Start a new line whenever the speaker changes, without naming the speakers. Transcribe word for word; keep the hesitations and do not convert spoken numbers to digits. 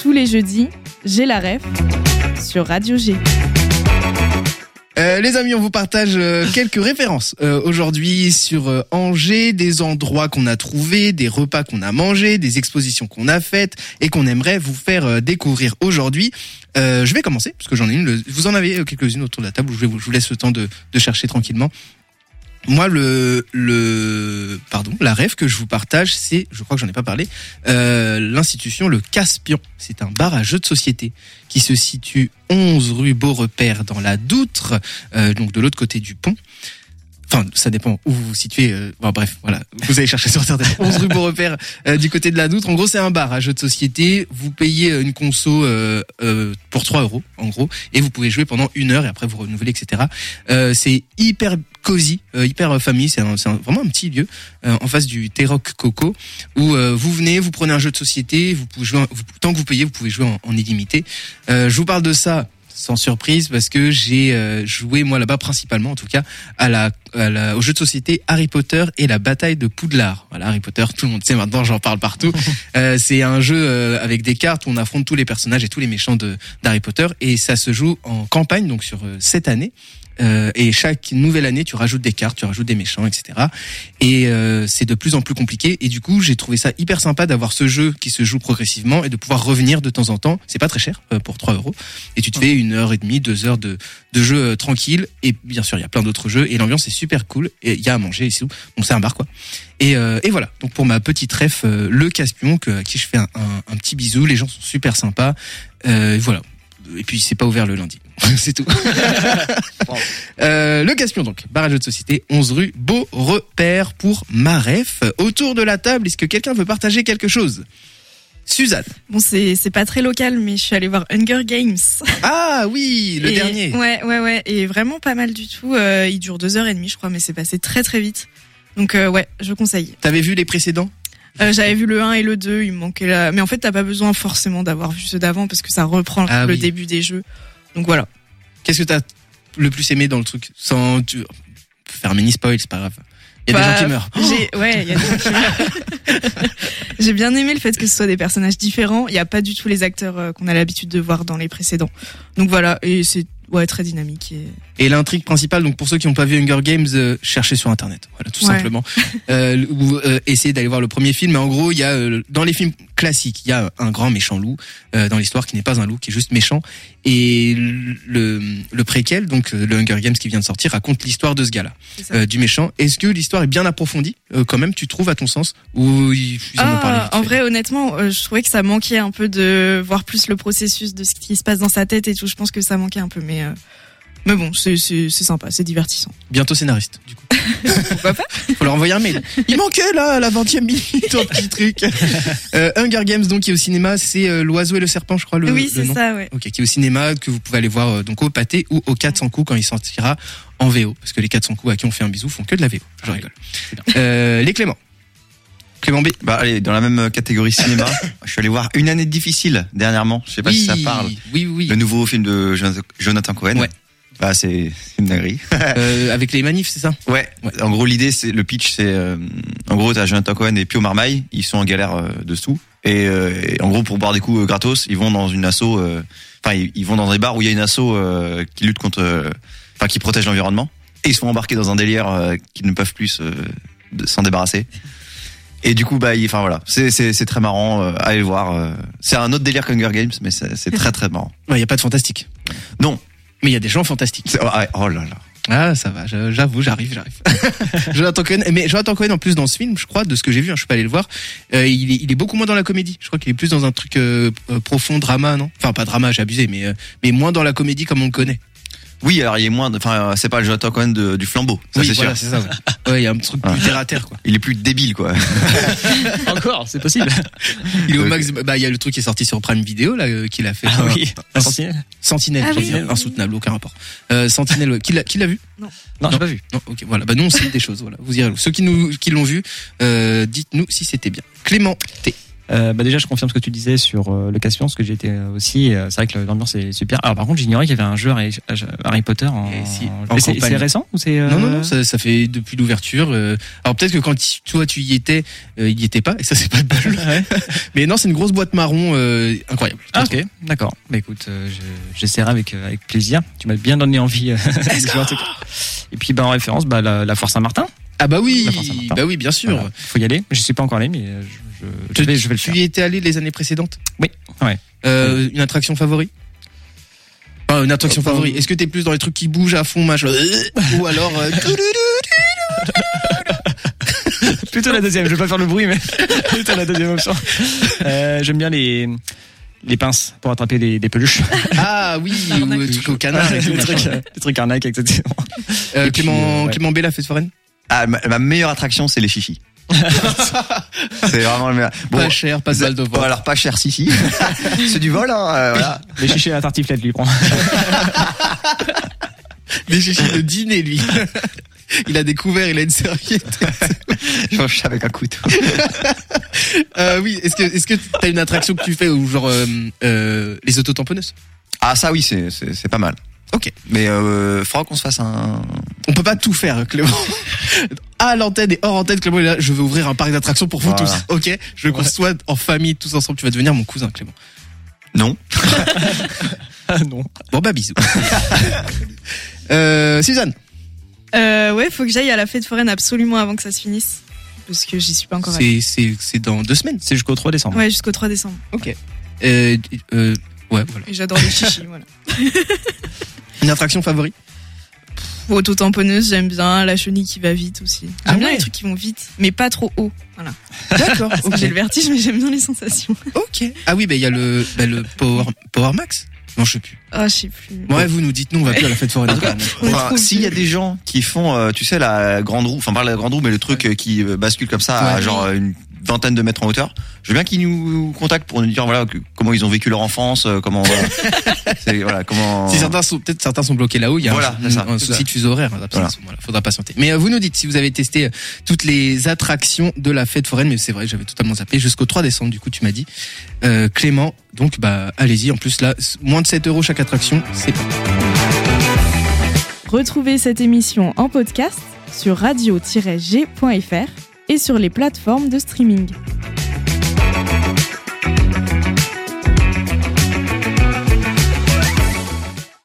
tous les jeudis, j'ai la ref sur Radio G.
Euh, les amis, on vous partage euh, quelques références euh, aujourd'hui sur euh, Angers, des endroits qu'on a trouvés, des repas qu'on a mangés, des expositions qu'on a faites et qu'on aimerait vous faire euh, découvrir aujourd'hui. Euh, je vais commencer parce que j'en ai une. Le, vous en avez quelques-unes autour de la table. Je, vais vous, je vous laisse le temps de, de chercher tranquillement. Moi, le, le, pardon, la rêve que je vous partage, c'est, je crois que j'en ai pas parlé, euh, l'institution Le Caspian. C'est un bar à jeux de société qui se situe onze rue Beaurepaire dans la Doutre, euh, donc de l'autre côté du pont. Enfin, ça dépend où vous vous situez. Euh, bon, bref, voilà. Vous allez chercher sur Internet. onze rue Beaurepaire, euh, du côté de la Doutre. En gros, c'est un bar à jeux de société. Vous payez une conso euh, euh, pour trois euros, en gros, et vous pouvez jouer pendant une heure et après vous renouvelez, et cetera. Euh, c'est hyper cosy, euh, hyper famille. C'est, un, c'est un, vraiment un petit lieu euh, en face du T-Rock Coco où euh, vous venez, vous prenez un jeu de société, vous pouvez jouer, en, vous, tant que vous payez, vous pouvez jouer en, en illimité. Euh, je vous parle de ça. Sans surprise, parce que j'ai euh, joué moi là-bas principalement, en tout cas, à la, à la, au jeu de société Harry Potter et la bataille de Poudlard. Voilà, Harry Potter, tout le monde sait maintenant, j'en parle partout. euh, c'est un jeu euh, avec des cartes où on affronte tous les personnages et tous les méchants de d'Harry Potter, et ça se joue en campagne, donc sur euh, sept années. Euh, et chaque nouvelle année, tu rajoutes des cartes, tu rajoutes des méchants, et cetera. Et euh, c'est de plus en plus compliqué. Et du coup, j'ai trouvé ça hyper sympa d'avoir ce jeu qui se joue progressivement et de pouvoir revenir de temps en temps. C'est pas très cher euh, pour trois euros. Et tu te fais une heure et demie, deux heures de, de jeu euh, tranquille. Et bien sûr, il y a plein d'autres jeux. Et l'ambiance est super cool. Et il y a à manger ici. Donc c'est un bar, quoi. Et, euh, et voilà. Donc pour ma petite ref, euh, le Caspian, que, à qui je fais un, un, un petit bisou. Les gens sont super sympas. Euh, et voilà. Et puis c'est pas ouvert le lundi. C'est tout. euh, le Caspian donc, bar à jeux de société, onze rue Beaurepaire pour ma ref. Autour de la table, est-ce que quelqu'un veut partager quelque chose? Suzanne.
Bon, c'est c'est pas très local, mais je suis allée voir Hunger Games.
Ah oui, le
et,
dernier.
Ouais, ouais, ouais, et vraiment pas mal du tout. Euh, il dure deux heures et demie, je crois, mais c'est passé très très vite. Donc euh, ouais, je conseille.
T'avais vu les précédents?
Euh, j'avais vu le un et le deux, il me manquait là. Mais en fait, t'as pas besoin forcément d'avoir vu ceux d'avant parce que ça reprend
ah,
le
oui.
début des jeux. Donc voilà.
Qu'est-ce que t'as le plus aimé dans le truc? Sans tu... faire mini spoil, c'est pas grave. Il y a
bah,
des gens qui meurent.
J'ai... Ouais, il y a des gens qui meurent. J'ai bien aimé le fait que ce soit des personnages différents. Il y a pas du tout les acteurs euh, qu'on a l'habitude de voir dans les précédents. Donc voilà, et c'est ouais très dynamique. Et,
et l'intrigue principale, donc pour ceux qui n'ont pas vu Hunger Games, euh, cherchez sur internet, voilà tout
ouais.
simplement. euh, ou euh, essayez d'aller voir le premier film. Mais en gros, il y a euh, dans les films classiques, il y a un grand méchant loup euh, dans l'histoire qui n'est pas un loup, qui est juste méchant. Et le le préquel, donc le Hunger Games qui vient de sortir, raconte l'histoire de ce gars-là, euh, du méchant. Est-ce que l'histoire est bien approfondie euh, quand même, tu trouves à ton sens, ou ils, ils en
ah,
ont parlé?
En vrai, honnêtement, euh, je trouvais que ça manquait un peu de voir plus le processus de ce qui se passe dans sa tête et tout. Je pense que ça manquait un peu, mais euh, mais bon, c'est c'est c'est sympa, c'est divertissant.
Bientôt scénariste, du coup.
Pourquoi pas?
Faut leur envoyer un mail. Il manquait là à la vingtième minute un petit truc. Euh, Hunger Games donc qui est au cinéma, c'est euh, L'Oiseau et le Serpent, je crois le,
oui,
le
c'est
nom.
ça, ouais.
Ok, qui est au cinéma, que vous pouvez aller voir euh, donc au Pâté ou au quatre cents coups quand il sortira en V O, parce que les quatre cents coups à qui on fait un bisou font que de la V O. Je
ah,
rigole. Euh, les Clément. Clément B.
Bah allez, dans la même catégorie cinéma, je suis allé voir Une année difficile dernièrement. Je sais pas
oui,
si ça parle.
Oui, oui.
Le nouveau film de Jonathan Cohen.
Ouais.
Bah c'est, c'est une dinguerie.
euh, avec les manifs, c'est ça?
Ouais. ouais. En gros, l'idée, c'est le pitch, c'est euh, en gros, t'as Jonathan Cohen et Pio Marmaille, ils sont en galère euh, de sous. Et, euh, et en gros, pour boire des coups euh, gratos, ils vont dans une asso. Enfin, euh, ils, ils vont dans des bars où il y a une asso euh, qui lutte contre, enfin, euh, qui protège l'environnement. Et ils se font embarquer dans un délire euh, qu'ils ne peuvent plus euh, de, s'en débarrasser. Et du coup, bah, il, enfin voilà, c'est c'est c'est très marrant. Euh, allez le voir. Euh, c'est un autre délire qu'Hunger Games, mais c'est, c'est très très marrant.
Il ouais, y a pas de fantastique.
Non.
Mais il y a des gens fantastiques.
C'est, oh là là.
Ah, ça va, j'avoue, j'arrive, j'arrive. Jonathan Cohen, mais Jonathan Cohen en plus dans ce film, je crois, de ce que j'ai vu, hein, je suis pas allé le voir, euh, il, est, il est beaucoup moins dans la comédie. Je crois qu'il est plus dans un truc euh, profond, drama, non? Enfin, pas drama, j'ai abusé, mais euh, mais moins dans la comédie comme on le connaît.
Oui, alors il est moins, enfin c'est pas le Jonathan Cohen de, du flambeau, ça
oui,
c'est
voilà,
sûr.
C'est ça. Ouais, ouais, il y a un truc plus terre à terre, quoi.
Il est plus débile, quoi.
Encore, c'est possible.
Il est au max. Bah, il y a le truc qui est sorti sur Prime Video là, euh, qu'il a fait.
Ah
un,
oui.
Un,
Sentinelle.
Sentinelle.
Ah,
Sentinelle.
oui.
Insoutenable, aucun rapport. Euh, Sentinelle. Qui l'a, qui l'a vu?
Non.
Non, non, j'ai pas vu.
Non, ok, voilà. Bah, nous, on sait des choses, voilà. Vous irez. Ceux qui nous, qui l'ont vu, euh, dites-nous si c'était bien. Clément T.
Euh, bah déjà, je confirme ce que tu disais sur euh, le Caspian, parce que j'ai été euh, aussi. Euh, c'est vrai que l'ambiance est super. Alors par contre, j'ignorais qu'il y avait un jeu Harry, Harry Potter en.
Et si,
en
en
c'est,
campagne.
c'est récent ou c'est euh...
Non, non, non, ça, ça fait depuis l'ouverture. euh, Alors peut-être que quand tu- toi tu y étais, euh, il y était pas, et ça c'est pas de bol.
Ouais.
Mais non, c'est une grosse boîte marron euh, incroyable.
Ah, ok, d'accord. Bah écoute, euh, je, j'essaierai avec euh, avec plaisir. Tu m'as bien donné envie. Euh, de jouer, en tout cas. Et puis bah en référence, bah la, la Foire Saint-Martin.
Ah bah oui,
La Foire Saint-Martin.
bah oui, bien sûr.
Voilà. Faut y aller. Je suis pas encore allé, mais euh, je, je,
Tu,
je vais, je vais le
tu
faire.
y étais allé les années précédentes?
Oui, ouais.
Euh, une attraction favorite? Enfin, une attraction
Euh,
favorite. Est-ce que t'es plus dans les trucs qui bougent à fond, machin, ou alors euh,
Plutôt la deuxième. Je vais pas faire le bruit, mais plutôt la deuxième option. Euh, j'aime bien les les pinces pour attraper des, des peluches.
ah oui, ou
Arnaque.
le truc au canard, et tout,
les trucs,
machin.
euh, les trucs arnaques, et cetera.
Euh,
Et puis,
Clément,
euh, ouais.
Clément B, la fête foraine.
Ah, ma, ma meilleure attraction, c'est les chichis. C'est vraiment le meilleur. Bon,
Pas cher, pas de balle de
bon,
vent.
alors pas cher, si, si. C'est du vol, hein, euh, voilà.
Les chichés à la tartiflette, lui, prend.
Des chichis de dîner, lui. Il a découvert, il a une serviette.
Je mange avec un couteau.
Euh, oui, est-ce que est-ce que t'as une attraction que tu fais ou genre euh, euh, les autotamponneuses?
Ah, ça, oui, c'est, c'est, c'est pas mal.
Ok.
Mais, euh, faudra qu'on se fasse un,
On peut pas tout faire, Clément. À l'antenne et hors antenne, Clément est là. Je vais ouvrir un parc d'attractions pour vous
Voilà.
tous. Ok. Je veux qu'on
Ouais.
soit en famille tous ensemble. Tu vas devenir mon cousin, Clément.
non.
Ah non.
Bon bah bisous. euh, Suzanne.
Euh, ouais, faut que j'aille à la fête foraine absolument avant que ça se finisse. Parce que j'y suis pas encore allée.
C'est c'est c'est dans deux semaines.
C'est jusqu'au trois décembre.
Ouais, jusqu'au trois décembre.
Ok. Euh, euh, ouais, voilà.
Et j'adore les chichis, voilà.
Une attraction favorite?
Auto-tamponneuse, j'aime bien. La chenille qui va vite aussi. J'aime
Ah
bien
ouais.
les trucs qui vont vite, mais pas trop haut. Voilà.
D'accord.
Parce que
Ok.
j'ai le vertige, mais j'aime bien les sensations.
Ok. Ah oui, bah il y a le bah, le Power Power Max. Non, je sais plus.
Ah, je sais plus.
Ouais, vous nous dites non, on va plus à la fête foraine.
On
Enfin,
trouve
s'il y a
que-
des gens qui font, euh, tu sais, la grande roue, enfin pas la grande roue, mais le truc euh, qui euh, bascule comme ça à
Ouais.
genre euh, une vingtaine de mètres en hauteur, je veux bien qu'ils nous contactent pour nous dire voilà que- comment ils ont vécu leur enfance, euh, comment voilà, c'est, voilà comment.
Si certains sont peut-être certains sont bloqués là-haut, il y a
Voilà,
un,
c'est ça.
un souci de fuseau horaire. Voilà.
Voilà.
Voilà, faudra patienter. Mais euh, vous nous dites si vous avez testé euh, toutes les attractions de la fête foraine, mais c'est vrai, j'avais totalement zappé jusqu'au trois décembre. Du coup, tu m'as dit euh, Clément. Donc bah allez-y. En plus là, moins de sept euros chaque attraction, c'est pas.
Retrouvez cette émission en podcast sur radio tiret g point f r et sur les plateformes de streaming.